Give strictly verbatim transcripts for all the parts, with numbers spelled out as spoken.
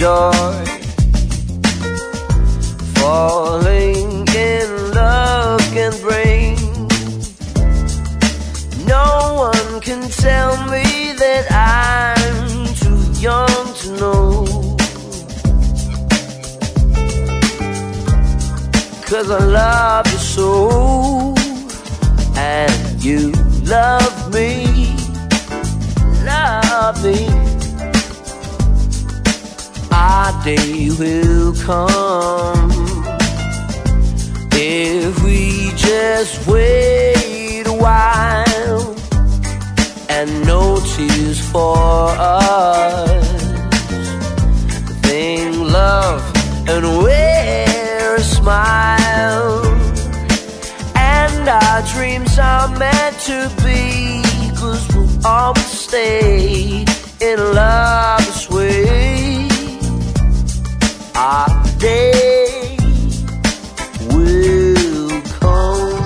joy. Falling in love can bring. No one can tell me that I'm too young to know. 'Cause I love you so, and you love me, love me. Our day will come if we just wait a while and no tears for us. Think love and wear a smile, and our dreams are meant to be, 'cause we'll always stay in love this way. Our day will come.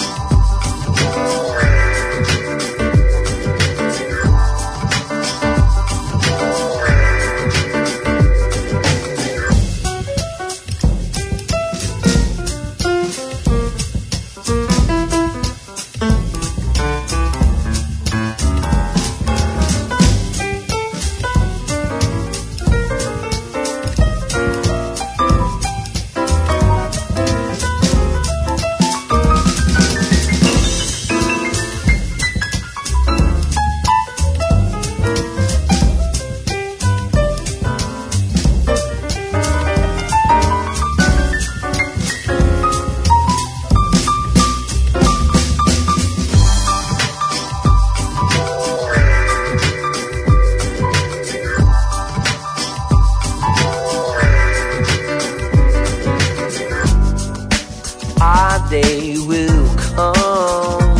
Our day will come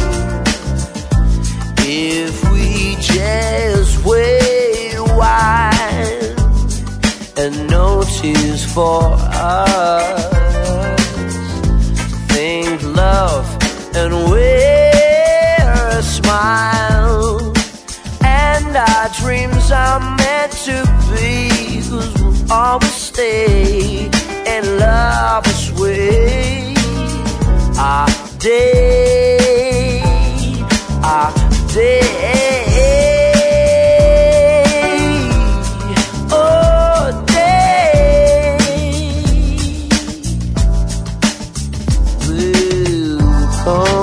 if we just wait a while and no tears for us. Think love and wear a smile, and our dreams are meant to be, 'cause we'll always stay in love this way. Our day, our day, oh day will come.